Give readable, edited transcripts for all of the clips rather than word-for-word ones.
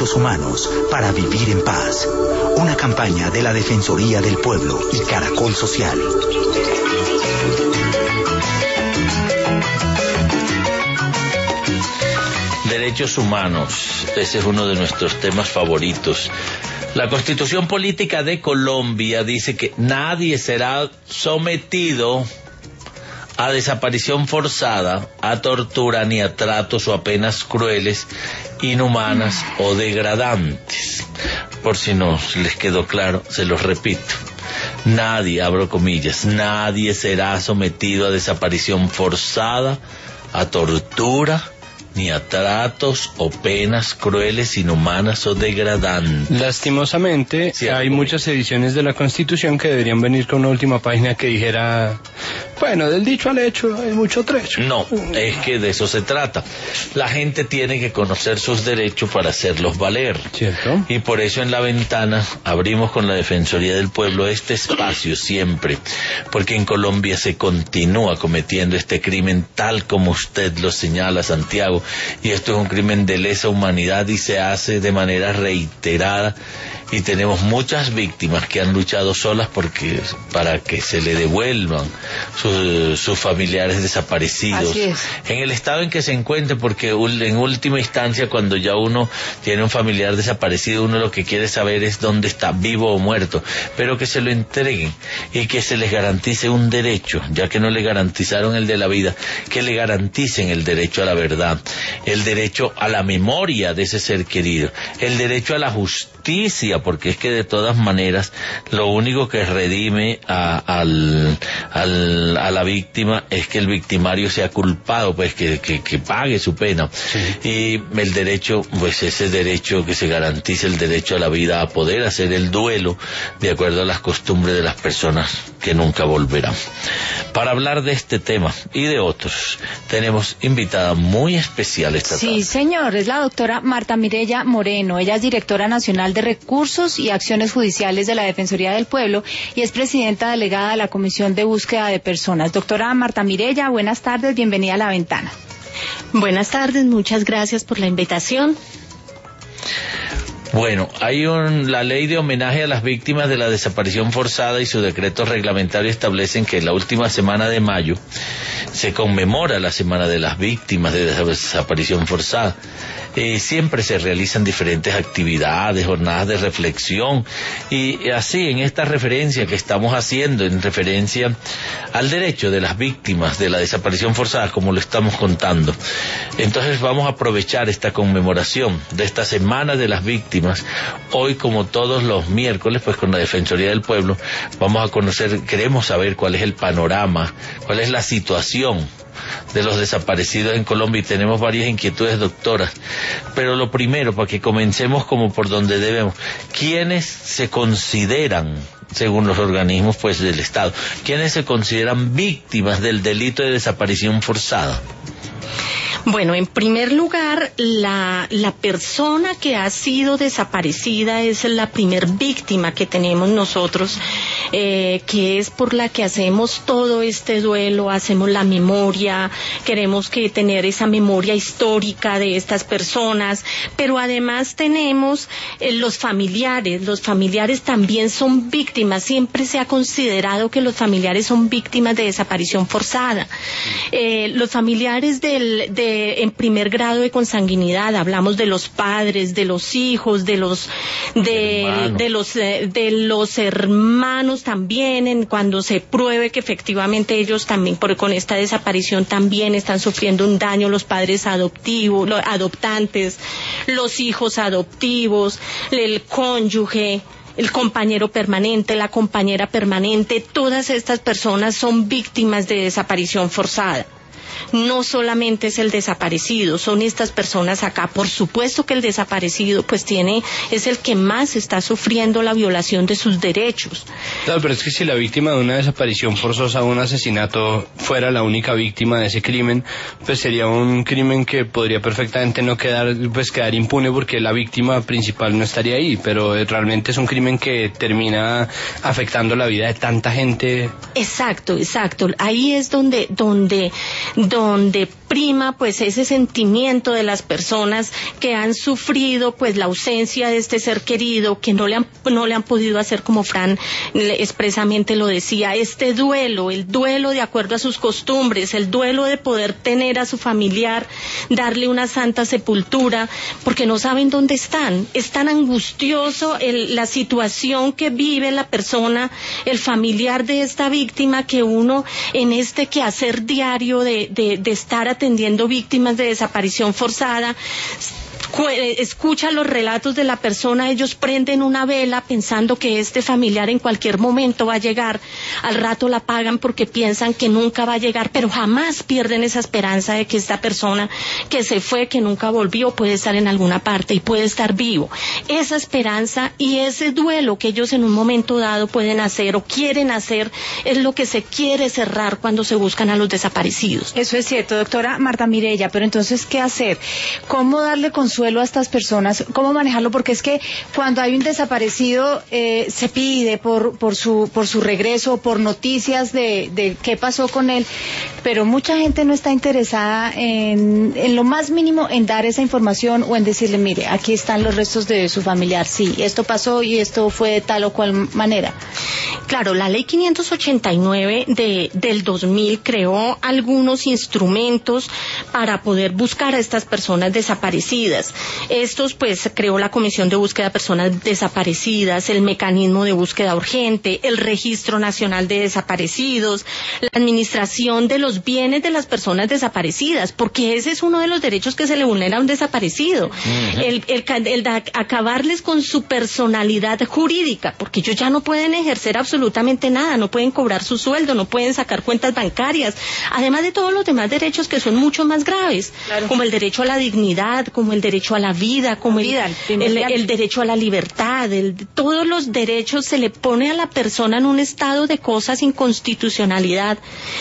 derechos humanos para vivir en paz. Una campaña de la Defensoría del Pueblo y Caracol Social. Derechos humanos, ese es uno de nuestros temas favoritos. La Constitución Política de Colombia dice que nadie será sometido a desaparición forzada, a tortura, ni a tratos o a penas crueles, inhumanas o degradantes. Por si no les quedó claro, se los repito. Nadie, abro comillas, nadie será sometido a desaparición forzada, a tortura, ni a tratos o penas crueles, inhumanas o degradantes. Lastimosamente, hay muchas ediciones de la Constitución que deberían venir con una última página que dijera, bueno, del dicho al hecho hay mucho trecho. No, es que de eso se trata. La gente tiene que conocer sus derechos para hacerlos valer. ¿Cierto? Y por eso en La Ventana abrimos con la Defensoría del Pueblo este espacio siempre, porque en Colombia se continúa cometiendo este crimen tal como usted lo señala, Santiago, y esto es un crimen de lesa humanidad y se hace de manera reiterada, y tenemos muchas víctimas que han luchado solas para que se le devuelvan sus familiares desaparecidos. Así es. En el estado en que se encuentre, porque en última instancia, cuando ya uno tiene un familiar desaparecido, uno lo que quiere saber es dónde está, vivo o muerto, pero que se lo entreguen y que se les garantice un derecho, ya que no le garantizaron el de la vida, que le garanticen el derecho a la verdad, el derecho a la memoria de ese ser querido, el derecho a la justicia, porque es que de todas maneras lo único que redime a la víctima es que el victimario sea culpado, pues que pague su pena. Sí. Y el derecho, pues ese derecho que se garantice el derecho a la vida, a poder hacer el duelo de acuerdo a las costumbres de las personas que nunca volverán. Para hablar de este tema y de otros, tenemos invitada muy especial esta tarde. Sí, señor, es la doctora Marta Mireya Moreno. Ella es directora nacional de Recursos y Acciones Judiciales de la Defensoría del Pueblo y es presidenta delegada de la Comisión de Búsqueda de Personas. Doctora Marta Mireya, buenas tardes, bienvenida a La Ventana. Buenas tardes, muchas gracias por la invitación. Bueno, hay la ley de homenaje a las víctimas de la desaparición forzada y su decreto reglamentario establecen que en la última semana de mayo se conmemora la Semana de las Víctimas de Desaparición Forzada. Siempre se realizan diferentes actividades, jornadas de reflexión, y así en esta referencia que estamos haciendo, en referencia al derecho de las víctimas de la desaparición forzada, como lo estamos contando. Entonces vamos a aprovechar esta conmemoración de esta Semana de las Víctimas. Hoy, como todos los miércoles, pues con la Defensoría del Pueblo vamos a queremos saber cuál es el panorama, cuál es la situación de los desaparecidos en Colombia, y tenemos varias inquietudes, doctora. Pero lo primero, para que comencemos como por donde debemos, ¿quiénes se consideran, según los organismos pues del Estado, quiénes se consideran víctimas del delito de desaparición forzada? Bueno, en primer lugar, la persona que ha sido desaparecida es la primer víctima que tenemos nosotros, que es por la que hacemos todo este duelo, hacemos la memoria, queremos tener esa memoria histórica de estas personas, pero además tenemos los familiares también son víctimas, siempre se ha considerado que los familiares son víctimas de desaparición forzada. Los familiares en primer grado de consanguinidad, hablamos de los padres, de los hijos, de los hermanos también, cuando se pruebe que efectivamente ellos también, con esta desaparición también están sufriendo un daño, los padres adoptantes, los hijos adoptivos, el cónyuge, el compañero permanente, la compañera permanente, todas estas personas son víctimas de desaparición forzada. No solamente es el desaparecido, son estas personas acá. Por supuesto que el desaparecido es el que más está sufriendo la violación de sus derechos. Claro, pero es que si la víctima de una desaparición forzosa o un asesinato fuera la única víctima de ese crimen, pues sería un crimen que podría perfectamente no quedar impune porque la víctima principal no estaría ahí, pero realmente es un crimen que termina afectando la vida de tanta gente. Exacto. Ahí es donde exprima pues ese sentimiento de las personas que han sufrido pues la ausencia de este ser querido, que no le han podido hacer, como Fran expresamente lo decía, este duelo, el duelo de acuerdo a sus costumbres, el duelo de poder tener a su familiar, darle una santa sepultura, porque no saben dónde están. Es tan angustioso la situación que vive la persona, el familiar de esta víctima, que uno en este quehacer diario de estar atendiendo víctimas de desaparición forzada, escucha los relatos de la persona, ellos prenden una vela pensando que este familiar en cualquier momento va a llegar, al rato la apagan porque piensan que nunca va a llegar, pero jamás pierden esa esperanza de que esta persona que se fue, que nunca volvió, puede estar en alguna parte y puede estar vivo. Esa esperanza y ese duelo que ellos en un momento dado pueden hacer o quieren hacer es lo que se quiere cerrar cuando se buscan a los desaparecidos. Eso es cierto, doctora Marta Mireya, pero entonces, ¿qué hacer? ¿Cómo darle consuelo a estas personas? ¿Cómo manejarlo? Porque es que cuando hay un desaparecido se pide por su regreso, por noticias de qué pasó con él, pero mucha gente no está interesada en lo más mínimo en dar esa información o en decirle, mire, aquí están los restos de su familiar, sí, esto pasó y esto fue de tal o cual manera. Claro, la ley 589 del 2000 creó algunos instrumentos para poder buscar a estas personas desaparecidas. Estos, pues, creó la Comisión de Búsqueda de Personas Desaparecidas, el Mecanismo de Búsqueda Urgente, el Registro Nacional de Desaparecidos, la administración de los bienes de las personas desaparecidas, porque ese es uno de los derechos que se le vulnera a un desaparecido. El acabarles con su personalidad jurídica, porque ellos ya no pueden ejercer absolutamente nada, no pueden cobrar su sueldo, no pueden sacar cuentas bancarias, además de todos los demás derechos que son mucho más graves, claro, como el derecho a la dignidad, como el derecho a la vida, como el derecho a la libertad, todos los derechos. Se le pone a la persona en un estado de cosas de inconstitucionalidad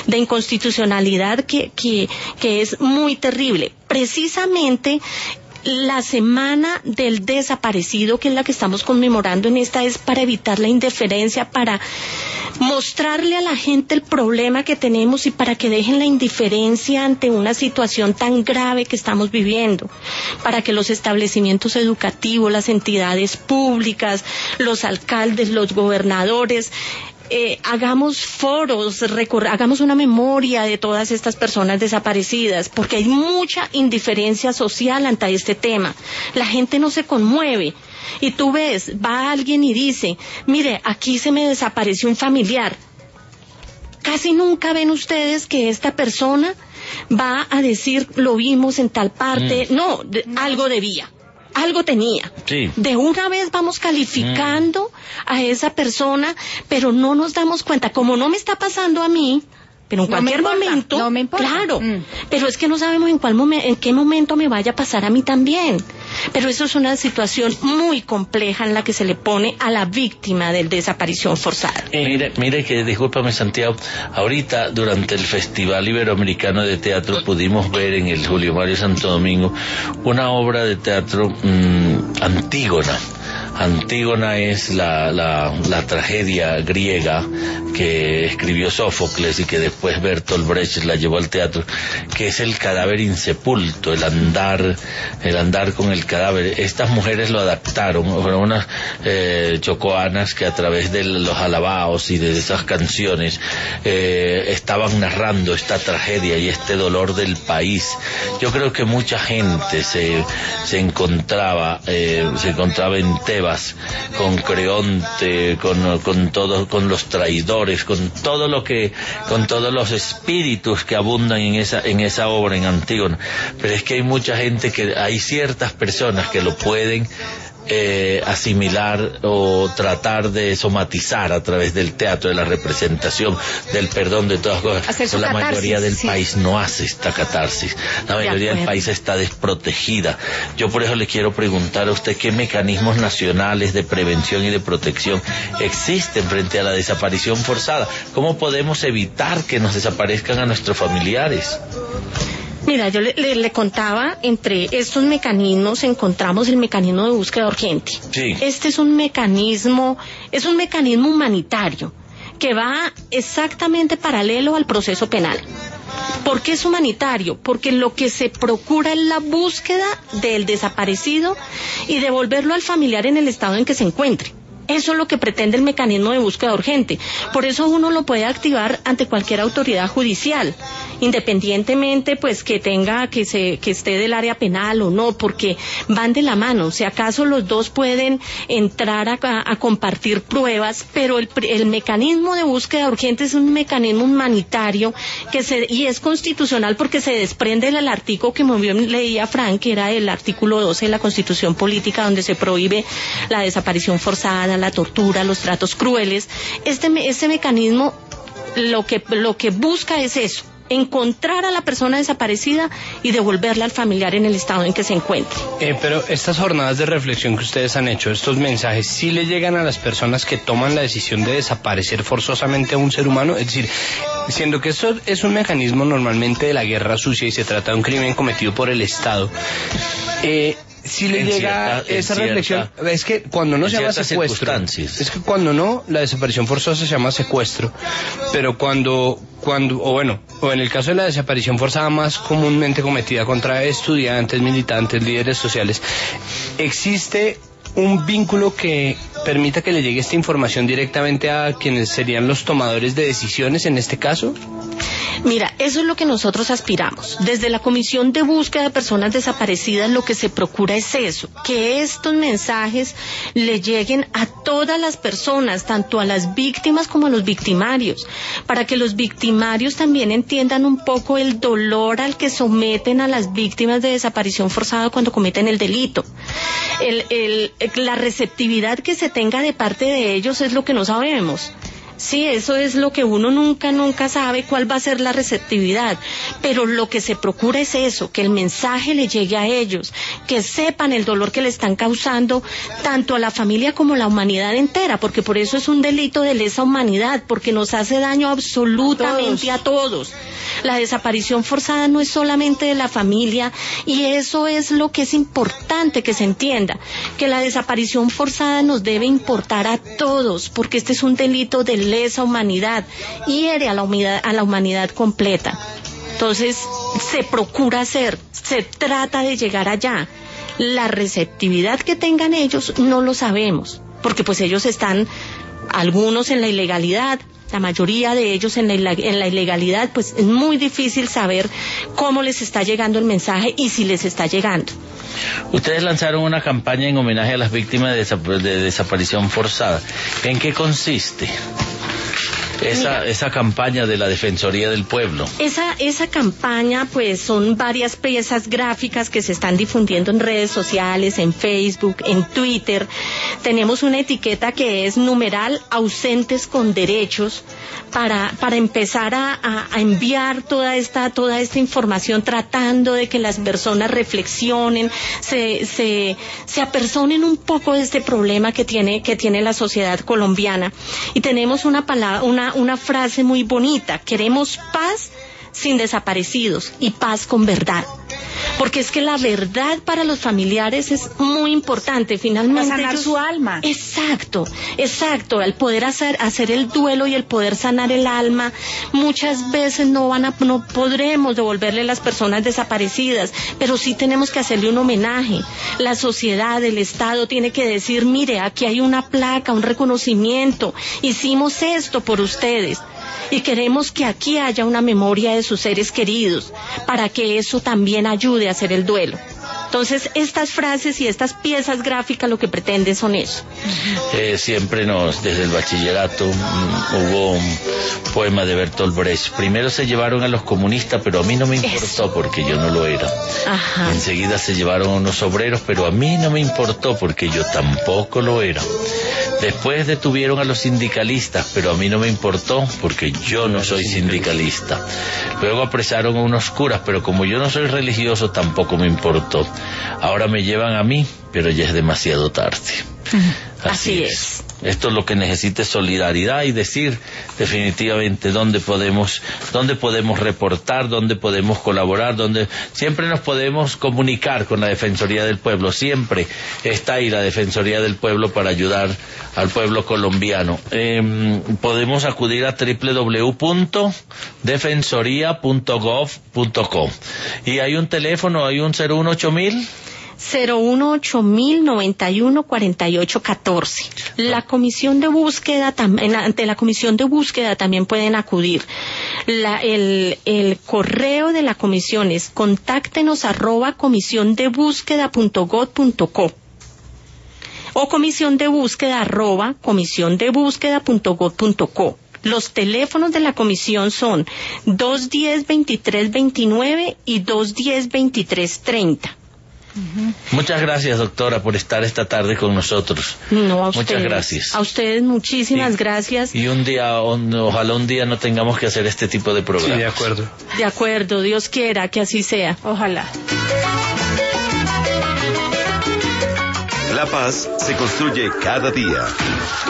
que es muy terrible. Precisamente la semana del desaparecido, que es la que estamos conmemorando en esta, es para evitar la indiferencia, para mostrarle a la gente el problema que tenemos y para que dejen la indiferencia ante una situación tan grave que estamos viviendo, para que los establecimientos educativos, las entidades públicas, los alcaldes, los gobernadores, hagamos foros, hagamos una memoria de todas estas personas desaparecidas, porque hay mucha indiferencia social ante este tema. La gente no se conmueve. Y tú ves, va alguien y dice, mire, aquí se me desapareció un familiar. Casi nunca ven ustedes que esta persona va a decir, lo vimos en tal parte. No, algo debía. Algo tenía. Sí. De una vez vamos calificando a esa persona, pero no nos damos cuenta, como no me está pasando a mí, pero en cualquier momento, no me importa. Claro, pero es que no sabemos en qué momento me vaya a pasar a mí también. Pero eso es una situación muy compleja en la que se le pone a la víctima de desaparición forzada. Mire que, discúlpame Santiago, ahorita durante el Festival Iberoamericano de Teatro pudimos ver en el Julio Mario Santo Domingo una obra de teatro, Antígona. Antígona es la tragedia griega que escribió Sófocles y que después Bertolt Brecht la llevó al teatro, que es el cadáver insepulto, el andar con el cadáver. Estas mujeres lo adaptaron, fueron unas chocoanas que a través de los alabaos y de esas canciones estaban narrando esta tragedia y este dolor del país. Yo creo que mucha gente se encontraba en Tebas, con Creonte, con los traidores, con todos los espíritus que abundan en esa obra, en Antígona. Pero es que hay ciertas personas que lo pueden asimilar o tratar de somatizar a través del teatro, de la representación, del perdón, de todas las cosas. Pero la mayoría del país no hace esta catarsis. La mayoría del país está desprotegida. Yo por eso le quiero preguntar a usted qué mecanismos nacionales de prevención y de protección existen frente a la desaparición forzada. ¿Cómo podemos evitar que nos desaparezcan a nuestros familiares? Mira, yo le contaba, entre estos mecanismos encontramos el mecanismo de búsqueda urgente. Sí. Este es un mecanismo humanitario que va exactamente paralelo al proceso penal. ¿Por qué es humanitario? Porque lo que se procura es la búsqueda del desaparecido y devolverlo al familiar en el estado en que se encuentre. Eso es lo que pretende el mecanismo de búsqueda urgente. Por eso uno lo puede activar ante cualquier autoridad judicial, independientemente pues que esté del área penal o no, porque van de la mano. Si acaso los dos pueden entrar a compartir pruebas, pero el mecanismo de búsqueda urgente es un mecanismo humanitario y es constitucional porque se desprende del artículo que muy bien leía Frank, que era el artículo 12 de la Constitución Política, donde se prohíbe la desaparición forzada, la tortura, los tratos crueles. Este mecanismo lo que busca es eso: encontrar a la persona desaparecida y devolverla al familiar en el estado en que se encuentre. Pero estas jornadas de reflexión que ustedes han hecho, estos mensajes, ¿sí le llegan a las personas que toman la decisión de desaparecer forzosamente a un ser humano? Es decir, siendo que esto es un mecanismo normalmente de la guerra sucia y se trata de un crimen cometido por el Estado, si le llega esa reflexión, es que cuando no se llama secuestro, es que cuando no, la desaparición forzosa se llama secuestro, pero cuando o en el caso de la desaparición forzada más comúnmente cometida contra estudiantes, militantes, líderes sociales, existe un vínculo que permita que le llegue esta información directamente a quienes serían los tomadores de decisiones en este caso. Mira, eso es lo que nosotros aspiramos. Desde la Comisión de Búsqueda de Personas Desaparecidas lo que se procura es eso, que estos mensajes le lleguen a todas las personas, tanto a las víctimas como a los victimarios, para que los victimarios también entiendan un poco el dolor al que someten a las víctimas de desaparición forzada cuando cometen el delito. La receptividad que se tenga de parte de ellos es lo que no sabemos. Sí, eso es lo que uno nunca sabe cuál va a ser la receptividad, pero lo que se procura es eso, que el mensaje le llegue a ellos, que sepan el dolor que le están causando tanto a la familia como a la humanidad entera, porque por eso es un delito de lesa humanidad, porque nos hace daño absolutamente a todos. La desaparición forzada no es solamente de la familia, y eso es lo que es importante que se entienda, que la desaparición forzada nos debe importar a todos, porque este es un delito de lesa humanidad, hiere a la humanidad completa. Entonces se procura se trata de llegar allá. La receptividad que tengan ellos no lo sabemos, porque pues ellos están, algunos en la ilegalidad, la mayoría de ellos en la ilegalidad, pues es muy difícil saber cómo les está llegando el mensaje y si les está llegando. Ustedes lanzaron una campaña en homenaje a las víctimas de desaparición forzada. ¿En qué consiste esa campaña de la Defensoría del Pueblo? Esa campaña, pues, son varias piezas gráficas que se están difundiendo en redes sociales, en Facebook, en Twitter. Tenemos una etiqueta que es numeral ausentes con derechos para empezar a enviar toda esta información, tratando de que las personas reflexionen, se apersonen un poco de este problema que tiene la sociedad colombiana. Y tenemos una frase muy bonita: queremos paz sin desaparecidos y paz con verdad. Porque es que la verdad para los familiares es muy importante, finalmente. Para sanar su alma. Exacto. Al poder hacer el duelo y el poder sanar el alma, muchas veces no podremos devolverle a las personas desaparecidas, pero sí tenemos que hacerle un homenaje. La sociedad, el Estado tiene que decir: mire, aquí hay una placa, un reconocimiento, hicimos esto por ustedes. Y queremos que aquí haya una memoria de sus seres queridos, para que eso también ayude a hacer el duelo. Entonces, estas frases y estas piezas gráficas lo que pretenden son eso. Siempre desde el bachillerato, hubo un poema de Bertolt Brecht. Primero se llevaron a los comunistas, pero a mí no me importó porque yo no lo era. Ajá. Enseguida se llevaron a unos obreros, pero a mí no me importó porque yo tampoco lo era. Después detuvieron a los sindicalistas, pero a mí no me importó porque yo no soy sindicalista. Luego apresaron a unos curas, pero como yo no soy religioso tampoco me importó. Ahora me llevan a mí, pero ya es demasiado tarde. Así es. Esto lo que necesita es solidaridad y decir definitivamente dónde podemos reportar, dónde podemos colaborar, dónde siempre nos podemos comunicar con la Defensoría del Pueblo. Siempre está ahí la Defensoría del Pueblo para ayudar al pueblo colombiano. Podemos acudir a www.defensoria.gov.co y hay un teléfono, hay un 018.000 018-091-4814. La comisión de búsqueda, ante la comisión de búsqueda también pueden acudir. El correo de la comisión es contáctenos@comisiondebúsqueda.gov.co o comisiondebúsqueda@comisiondebúsqueda.gov.co. Los teléfonos de la comisión son 210-2329 y 210-2330. Muchas gracias, doctora, por estar esta tarde con nosotros. No, a ustedes. Muchas gracias. A ustedes muchísimas gracias. Y un día, ojalá un día no tengamos que hacer este tipo de programas. Sí, de acuerdo. De acuerdo, Dios quiera que así sea. Ojalá. La paz se construye cada día.